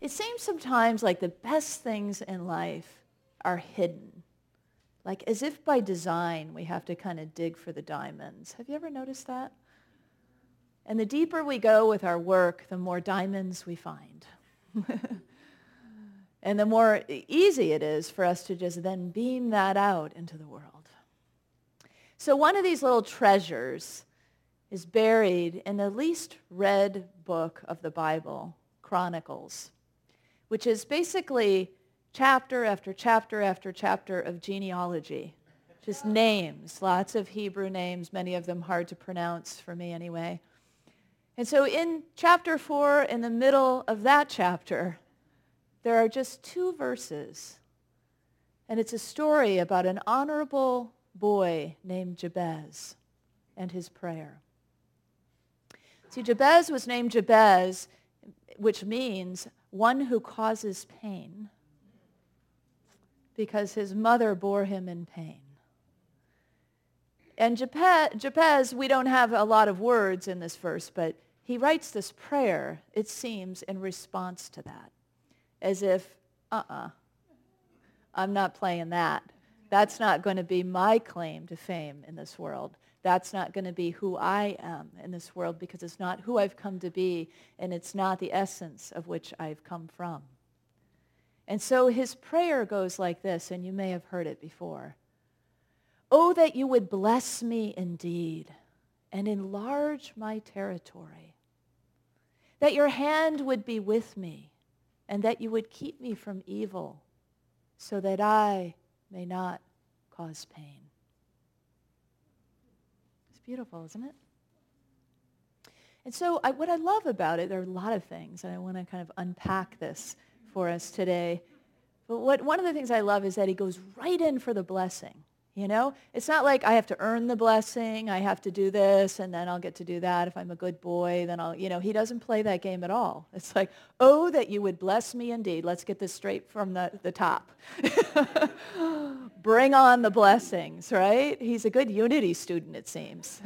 It seems sometimes like the best things in life are hidden. Like as if by design we have to kind of dig for the diamonds. Have you ever noticed that? And the deeper we go with our work, the more diamonds we find. And the more easy it is for us to just then beam that out into the world. So one of these little treasures is buried in the least read book of the Bible, Chronicles, which is basically chapter after chapter after chapter of genealogy. Just names, lots of Hebrew names, many of them hard to pronounce for me anyway. And so in chapter 4, in the middle of that chapter, there are just 2 verses. And it's a story about an honorable boy named Jabez and his prayer. See, Jabez was named Jabez, which means one who causes pain, because his mother bore him in pain. And Jabez, we don't have a lot of words in this verse, but he writes this prayer, it seems, in response to that. As if, I'm not playing that. That's not going to be my claim to fame in this world. That's not going to be who I am in this world, because it's not who I've come to be, and it's not the essence of which I've come from. And so his prayer goes like this, and you may have heard it before. Oh, that you would bless me indeed and enlarge my territory, that your hand would be with me, and that you would keep me from evil, so that I may not cause pain. It's beautiful, isn't it? And so what I love about it, there are a lot of things, and I want to kind of unpack this for us today. But one of the things I love is that he goes right in for the blessing. You know, it's not like I have to earn the blessing, I have to do this, and then I'll get to do that. If I'm a good boy, then he doesn't play that game at all. It's like, oh, that you would bless me indeed. Let's get this straight from the top. Bring on the blessings, right? He's a good Unity student, it seems.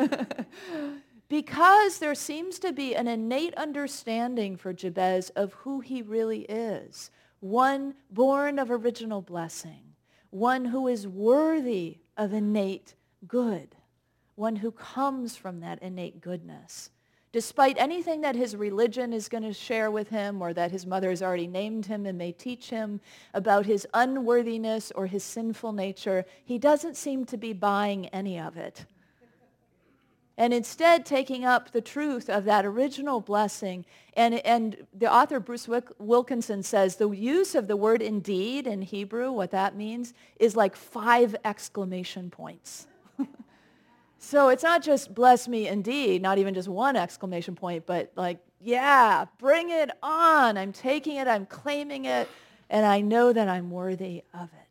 Because there seems to be an innate understanding for Jabez of who he really is. One born of original blessing. One who is worthy of innate good, one who comes from that innate goodness. Despite anything that his religion is going to share with him, or that his mother has already named him and may teach him about his unworthiness or his sinful nature, he doesn't seem to be buying any of it. And instead taking up the truth of that original blessing. And the author Bruce Wilkinson says the use of the word indeed in Hebrew, what that means, is like 5 exclamation points. So it's not just bless me indeed, not even just 1 exclamation point, but like, yeah, bring it on. I'm taking it, I'm claiming it, and I know that I'm worthy of it.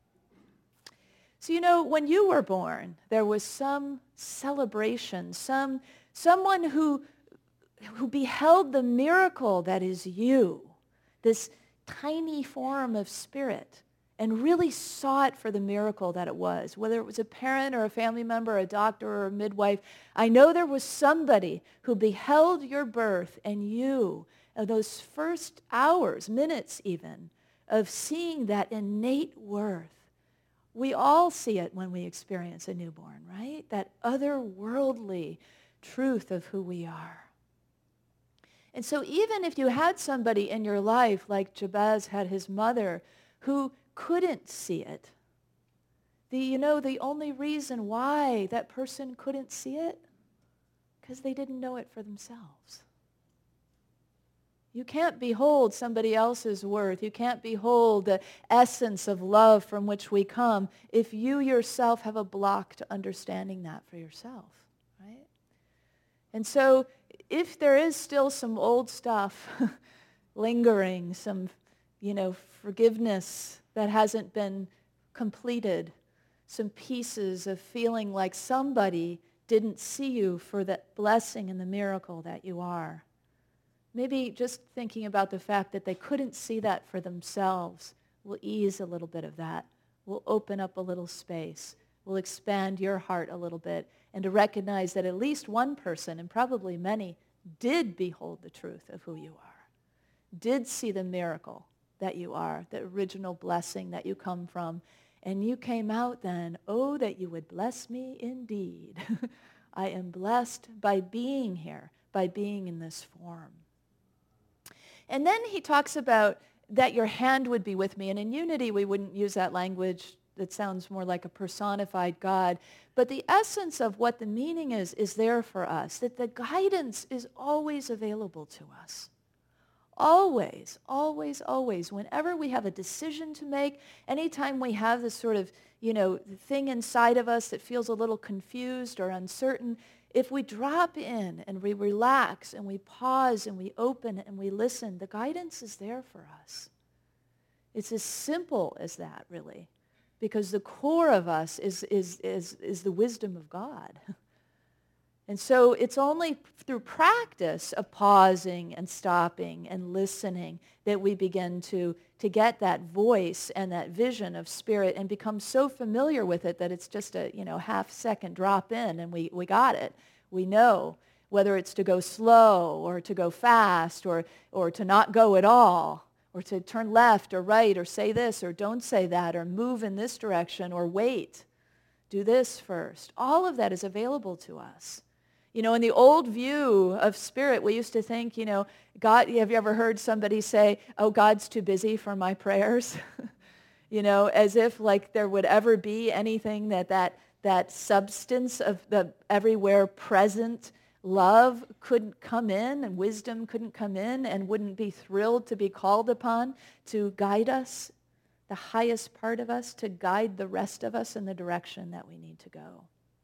So, when you were born, there was some celebration, someone who beheld the miracle that is you, this tiny form of spirit, and really saw it for the miracle that it was, whether it was a parent or a family member, a doctor or a midwife. I know there was somebody who beheld your birth, and you, those first hours, minutes even, of seeing that innate worth. We all see it when we experience a newborn, right? That otherworldly truth of who we are. And so even if you had somebody in your life, like Jabez had his mother, who couldn't see it, the only reason why that person couldn't see it, because they didn't know it for themselves. You can't behold somebody else's worth. You can't behold the essence of love from which we come if you yourself have a block to understanding that for yourself, right? And so if there is still some old stuff lingering, some, forgiveness that hasn't been completed, some pieces of feeling like somebody didn't see you for that blessing and the miracle that you are, maybe just thinking about the fact that they couldn't see that for themselves will ease a little bit of that. Will open up a little space. Will expand your heart a little bit. And to recognize that at least one person, and probably many, did behold the truth of who you are. did see the miracle that you are, the original blessing that you come from, and you came out then, oh, that you would bless me indeed. I am blessed by being here, by being in this form. And then he talks about that your hand would be with me. And in unity, we wouldn't use that language that sounds more like a personified God. But the essence of what the meaning is there for us, that the guidance is always available to us. Always, always, always. Whenever we have a decision to make, anytime we have this sort of, thing inside of us that feels a little confused or uncertain, if we drop in and we relax and we pause and we open and we listen, the guidance is there for us. It's as simple as that, really, because the core of us is the wisdom of God. And so it's only through practice of pausing and stopping and listening that we begin to get that voice and that vision of spirit and become so familiar with it that it's just a half-second drop in and we got it. We know whether it's to go slow or to go fast or to not go at all or to turn left or right or say this or don't say that or move in this direction or wait. Do this first. All of that is available to us. In the old view of spirit, we used to think, God, have you ever heard somebody say, oh, God's too busy for my prayers? As if like there would ever be anything that substance of the everywhere present love couldn't come in and wisdom couldn't come in and wouldn't be thrilled to be called upon to guide us, the highest part of us, to guide the rest of us in the direction that we need to go.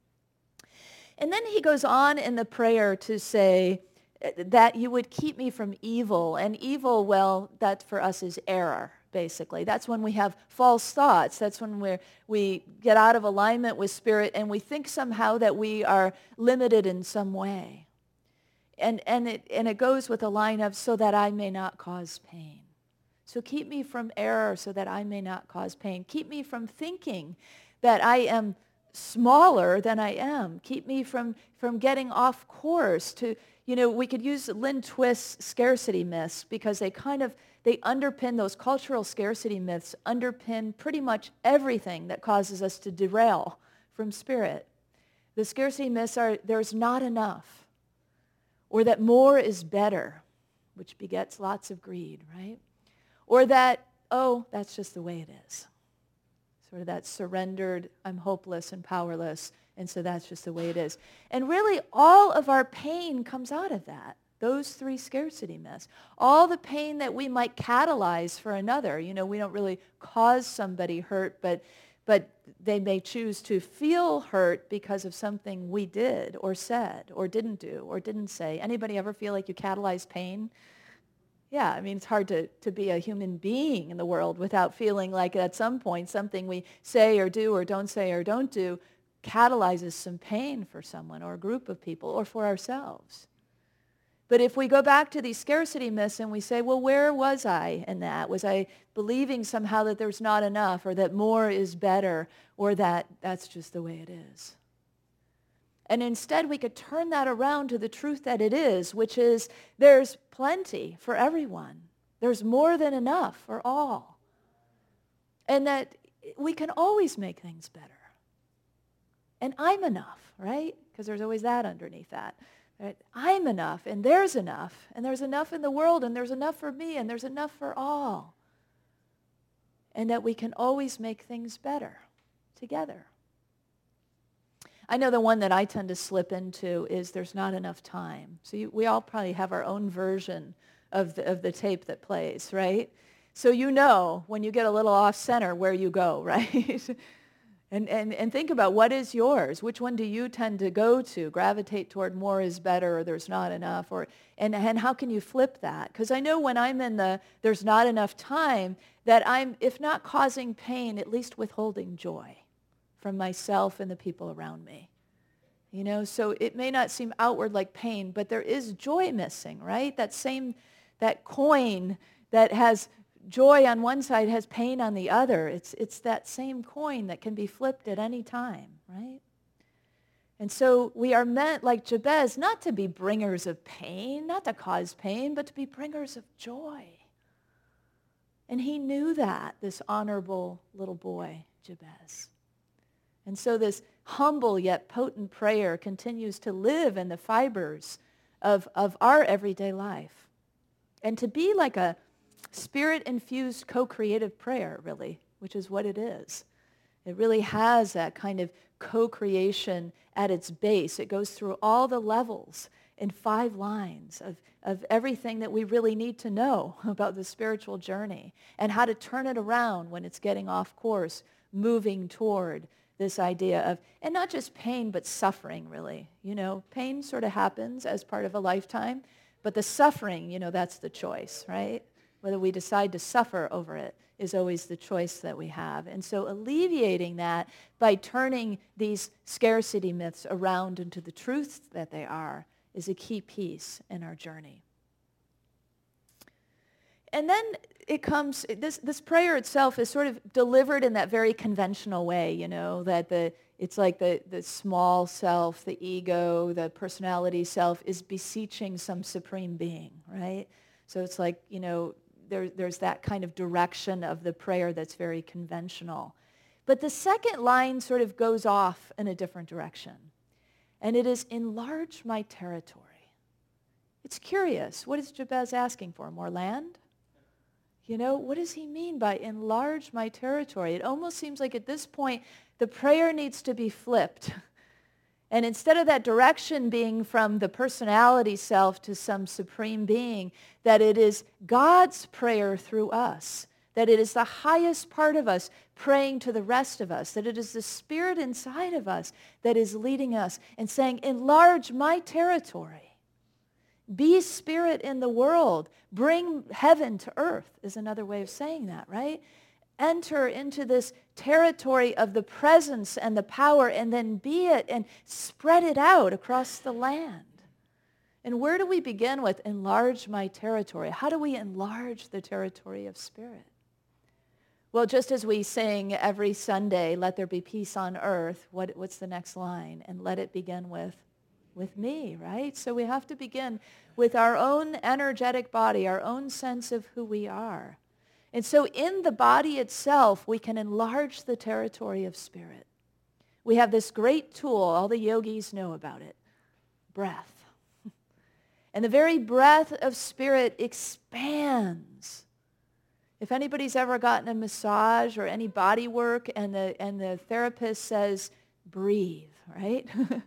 And then he goes on in the prayer to say that you would keep me from evil. And evil, well, that for us is error, basically. That's when we have false thoughts. That's when we get out of alignment with spirit and we think somehow that we are limited in some way. And it goes with a line of, so that I may not cause pain. So keep me from error so that I may not cause pain. Keep me from thinking that I am smaller than I am. Keep me from getting off course to, we could use Lynn Twist's scarcity myths because they underpin those cultural scarcity myths, underpin pretty much everything that causes us to derail from spirit. The scarcity myths are there's not enough, or that more is better, which begets lots of greed, right? Or that, oh, that's just the way it is. Sort of that surrendered, I'm hopeless and powerless, and so that's just the way it is. And really, all of our pain comes out of that, those three scarcity myths. All the pain that we might catalyze for another. We don't really cause somebody hurt, but they may choose to feel hurt because of something we did or said or didn't do or didn't say. Anybody ever feel like you catalyze pain? Yeah, it's hard to be a human being in the world without feeling like at some point something we say or do or don't say or don't do catalyzes some pain for someone or a group of people or for ourselves. But if we go back to these scarcity myths and we say, well, where was I in that? Was I believing somehow that there's not enough or that more is better or that that's just the way it is? And instead, we could turn that around to the truth that it is, which is there's plenty for everyone. There's more than enough for all. And that we can always make things better. And I'm enough, right? Because there's always that underneath that. Right? I'm enough, and there's enough in the world, and there's enough for me, and there's enough for all. And that we can always make things better together. I know the one that I tend to slip into is there's not enough time. So we all probably have our own version of the tape that plays, right? So when you get a little off center where you go, right? and think about what is yours. Which one do you tend to go to, gravitate toward more is better or there's not enough? And how can you flip that? Because I know when I'm in the there's not enough time that I'm, if not causing pain, at least withholding joy from myself and the people around me. So it may not seem outward like pain, but there is joy missing, right? That coin that has joy on one side has pain on the other. It's that same coin that can be flipped at any time, right? And so we are meant, like Jabez, not to be bringers of pain, not to cause pain, but to be bringers of joy. And he knew that, this honorable little boy, Jabez. And so this humble yet potent prayer continues to live in the fibers of our everyday life. And to be like a spirit-infused co-creative prayer, really, which is what it is. It really has that kind of co-creation at its base. It goes through all the levels in 5 lines of everything that we really need to know about the spiritual journey and how to turn it around when it's getting off course, moving toward this idea of, and not just pain, but suffering, really. Pain sort of happens as part of a lifetime, but the suffering, that's the choice, right? Whether we decide to suffer over it is always the choice that we have. And so alleviating that by turning these scarcity myths around into the truths that they are is a key piece in our journey. And then it comes, this prayer itself is sort of delivered in that very conventional way, that it's like the small self, the ego, the personality self is beseeching some supreme being, right? So it's like, there's that kind of direction of the prayer that's very conventional. But the second line sort of goes off in a different direction. And it is, enlarge my territory. It's curious. What is Jabez asking for? More land? What does he mean by enlarge my territory? It almost seems like at this point, the prayer needs to be flipped. And instead of that direction being from the personality self to some supreme being, that it is God's prayer through us, that it is the highest part of us praying to the rest of us, that it is the spirit inside of us that is leading us and saying, enlarge my territory. Be spirit in the world. Bring heaven to earth is another way of saying that, right? Enter into this territory of the presence and the power and then be it and spread it out across the land. And where do we begin with enlarge my territory? How do we enlarge the territory of spirit? Well, just as we sing every Sunday, let there be peace on earth, what's the next line? And let it begin with me, right? So we have to begin with our own energetic body, our own sense of who we are. And so in the body itself, we can enlarge the territory of spirit. We have this great tool, all the yogis know about it, breath. And the very breath of spirit expands. If anybody's ever gotten a massage or any body work and the therapist says, breathe, right?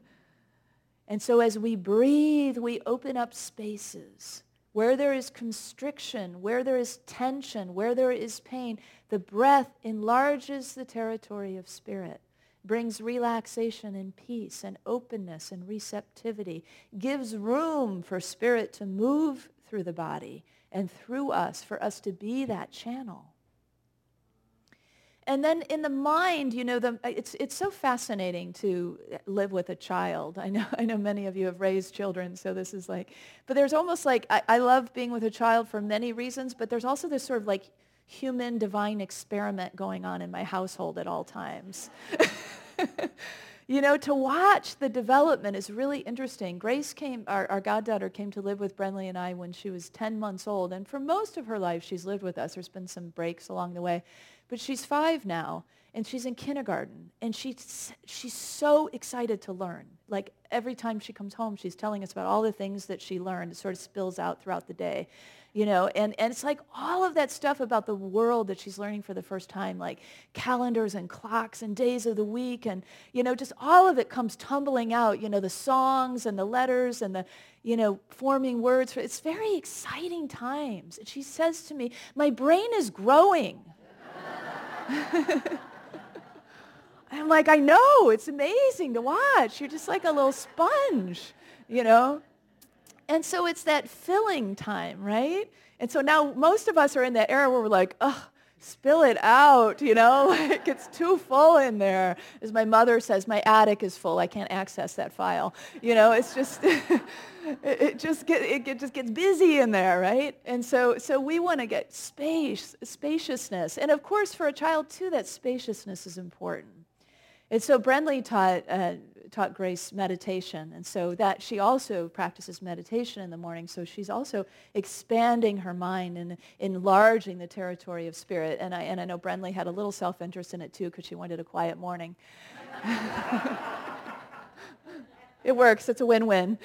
And so as we breathe, we open up spaces. Where there is constriction, where there is tension, where there is pain, the breath enlarges the territory of spirit, brings relaxation and peace and openness and receptivity, gives room for spirit to move through the body and through us, for us to be that channel. And then in the mind, it's so fascinating to live with a child. I know many of you have raised children, so this is like, but there's almost like, I love being with a child for many reasons, but there's also this sort of like human divine experiment going on in my household at all times. To watch the development is really interesting. Grace our goddaughter came to live with Brenly and I when she was 10 months old, and for most of her life she's lived with us. There's been some breaks along the way. But she's 5 now, and she's in kindergarten, and she's so excited to learn. Like every time she comes home, she's telling us about all the things that she learned. It sort of spills out throughout the day, and it's like all of that stuff about the world that she's learning for the first time, like calendars and clocks and days of the week, and, just all of it comes tumbling out, the songs and the letters and the, forming words. It's very exciting times. And she says to me, my brain is growing. I'm like, I know, it's amazing to watch. You're just like a little sponge, And so it's that filling time, right? And so now most of us are in that era where we're like, oh, spill it out, Like it's too full in there. As my mother says, my attic is full. I can't access that file. It's just, it just gets busy in there, right? And so we want to get spaciousness. And of course, for a child too, that spaciousness is important. And so Brenly taught Grace meditation. And so that she also practices meditation in the morning. So she's also expanding her mind and enlarging the territory of spirit. And I know Brenly had a little self-interest in it too because she wanted a quiet morning. It works. It's a win-win.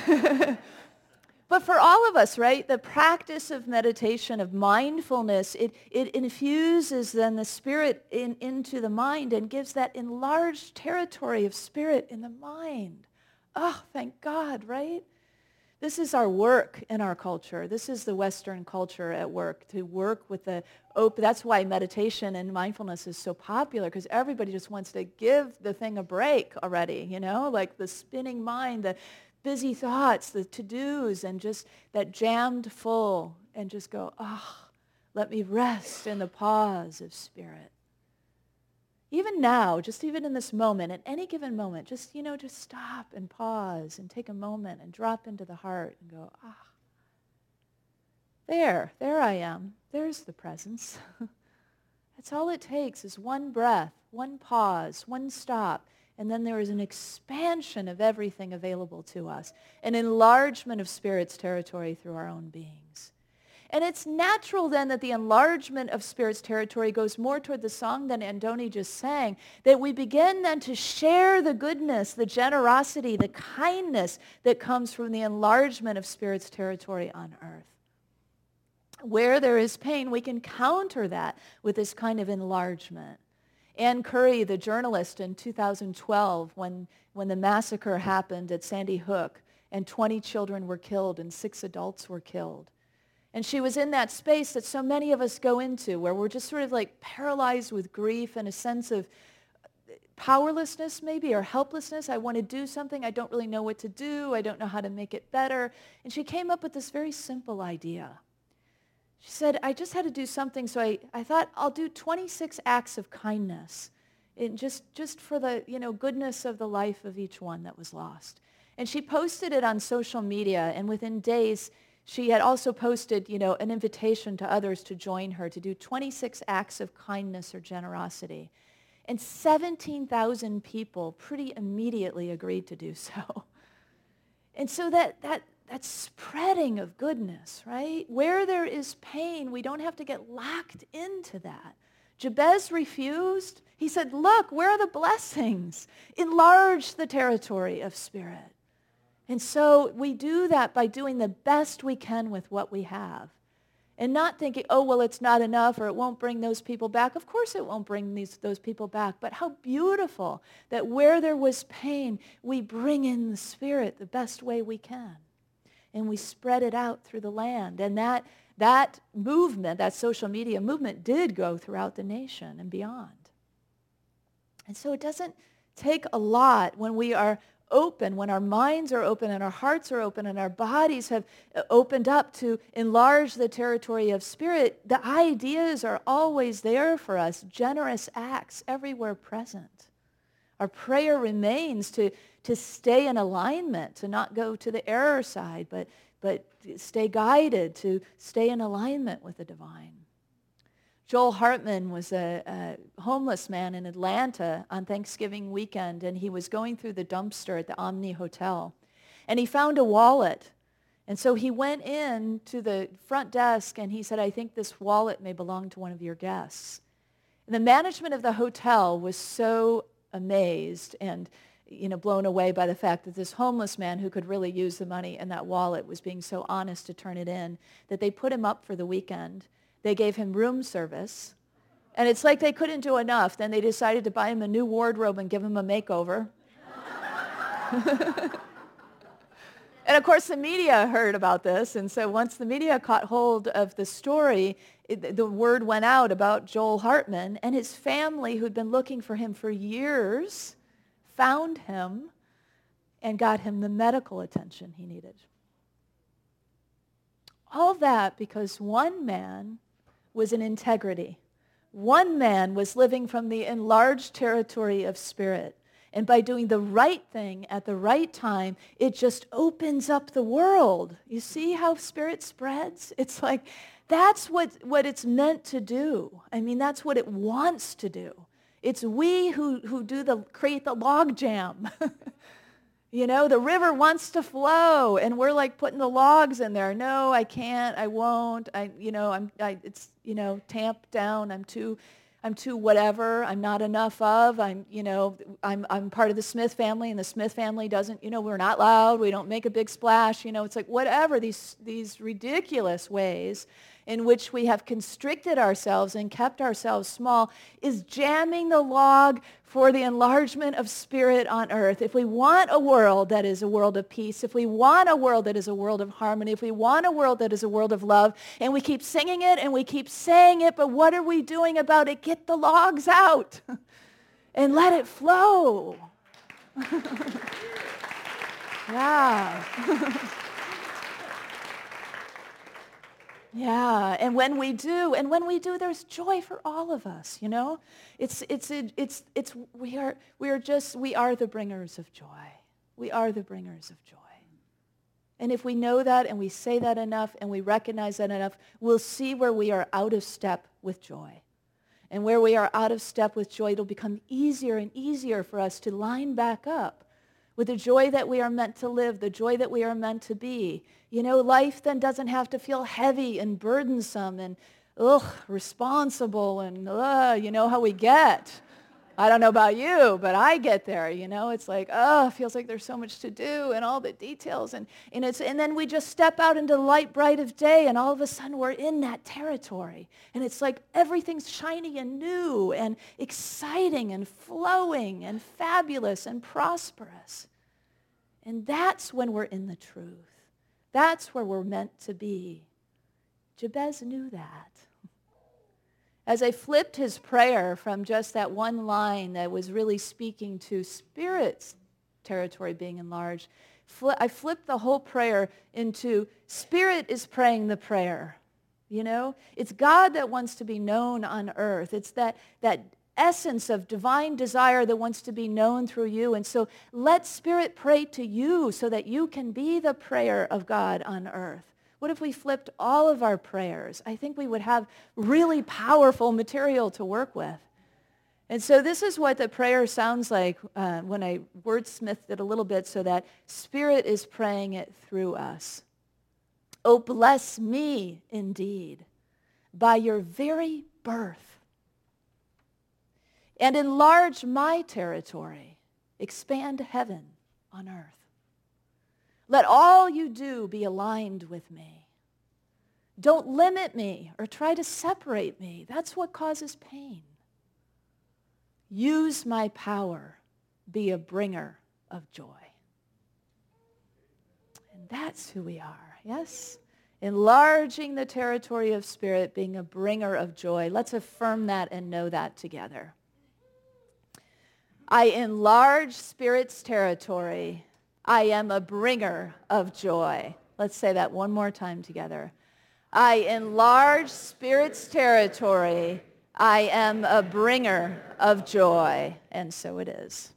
But for all of us, right, the practice of meditation, of mindfulness, it infuses then the spirit into the mind and gives that enlarged territory of spirit in the mind. Oh, thank God, right? This is our work in our culture. This is the Western culture at work, to work with the open. That's why meditation and mindfulness is so popular, because everybody just wants to give the thing a break already, like the spinning mind, the busy thoughts, the to-dos, and just that jammed full, and just go, let me rest in the pause of spirit. Even now, just even in this moment, at any given moment, just stop and pause and take a moment and drop into the heart and go, there I am. There's the presence. That's all it takes is one breath, one pause, one stop. And then there is an expansion of everything available to us, an enlargement of Spirit's territory through our own beings. And it's natural then that the enlargement of Spirit's territory goes more toward the song than Andoni just sang, that we begin then to share the goodness, the generosity, the kindness that comes from the enlargement of Spirit's territory on earth. Where there is pain, we can counter that with this kind of enlargement. Ann Curry, the journalist in 2012, when the massacre happened at Sandy Hook and 20 children were killed and 6 adults were killed. And she was in that space that so many of us go into, where we're just sort of like paralyzed with grief and a sense of powerlessness maybe, or helplessness. I want to do something. I don't really know what to do. I don't know how to make it better. And she came up with this very simple idea. She said, I just had to do something, so I thought I'll do 26 acts of kindness, just for the goodness of the life of each one that was lost. And she posted it on social media, and within days, she had also posted, an invitation to others to join her to do 26 acts of kindness or generosity. And 17,000 people pretty immediately agreed to do so. And so that spreading of goodness, right? Where there is pain, we don't have to get locked into that. Jabez refused. He said, look, where are the blessings? Enlarge the territory of spirit. And so we do that by doing the best we can with what we have. And not thinking, it's not enough, or it won't bring those people back. Of course it won't bring those people back. But how beautiful that where there was pain, we bring in the spirit the best way we can. And we spread it out through the land. And that movement, that social media movement, did go throughout the nation and beyond. And so it doesn't take a lot when we are open, when our minds are open and our hearts are open and our bodies have opened up to enlarge the territory of spirit. The ideas are always there for us, generous acts everywhere present. Our prayer remains to stay in alignment, to not go to the error side, but stay guided, to stay in alignment with the divine. Joel Hartman was a homeless man in Atlanta on Thanksgiving weekend, and he was going through the dumpster at the Omni Hotel, and he found a wallet. And so he went in to the front desk, and he said, I think this wallet may belong to one of your guests. And the management of the hotel was so amazed and blown away by the fact that this homeless man who could really use the money in that wallet was being so honest to turn it in, that they put him up for the weekend. They gave him room service. And it's like they couldn't do enough. Then they decided to buy him a new wardrobe and give him a makeover. And of course, the media heard about this. And so once the media caught hold of the story, the word went out about Joel Hartman, and his family, who'd been looking for him for years, found him and got him the medical attention he needed. All that because one man was in integrity. One man was living from the enlarged territory of spirit. And by doing the right thing at the right time, it just opens up the world. You see how spirit spreads? It's like, that's what it's meant to do. I mean, that's what it wants to do. It's we who create the log jam. The river wants to flow, and we're like putting the logs in there. No, I can't. I won't. It's tamped down. I'm too whatever. I'm not enough of. I'm part of the Smith family, and the Smith family doesn't. We're not loud. We don't make a big splash. It's like whatever these ridiculous ways in which we have constricted ourselves and kept ourselves small is jamming the log for the enlargement of spirit on earth. If we want a world that is a world of peace, if we want a world that is a world of harmony, if we want a world that is a world of love, and we keep singing it and we keep saying it, but what are we doing about it? Get the logs out and let it flow. Yeah. Yeah, and when we do, there's joy for all of us. We are the bringers of joy. We are the bringers of joy. And if we know that and we say that enough and we recognize that enough, we'll see where we are out of step with joy. And where we are out of step with joy, it'll become easier and easier for us to line back up with the joy that we are meant to live, the joy that we are meant to be. Life then doesn't have to feel heavy and burdensome and responsible and you know how we get. I don't know about you, but I get there, It's like, it feels like there's so much to do and all the details. And then we just step out into the light bright of day, and all of a sudden we're in that territory. And it's like everything's shiny and new and exciting and flowing and fabulous and prosperous. And that's when we're in the truth. That's where we're meant to be. Jabez knew that. As I flipped his prayer from just that one line that was really speaking to spirit's territory being enlarged, I flipped the whole prayer into spirit is praying the prayer. It's God that wants to be known on earth. It's that essence of divine desire that wants to be known through you. And so let spirit pray to you so that you can be the prayer of God on earth. What if we flipped all of our prayers? I think we would have really powerful material to work with. And so this is what the prayer sounds like when I wordsmithed it a little bit so that Spirit is praying it through us. Oh, bless me indeed by your very birth, and enlarge my territory, expand heaven on earth. Let all you do be aligned with me. Don't limit me or try to separate me. That's what causes pain. Use my power. Be a bringer of joy. And that's who we are, yes? Enlarging the territory of spirit, being a bringer of joy. Let's affirm that and know that together. I enlarge spirit's territory. I am a bringer of joy. Let's say that one more time together. I enlarge spirit's territory. I am a bringer of joy. And so it is.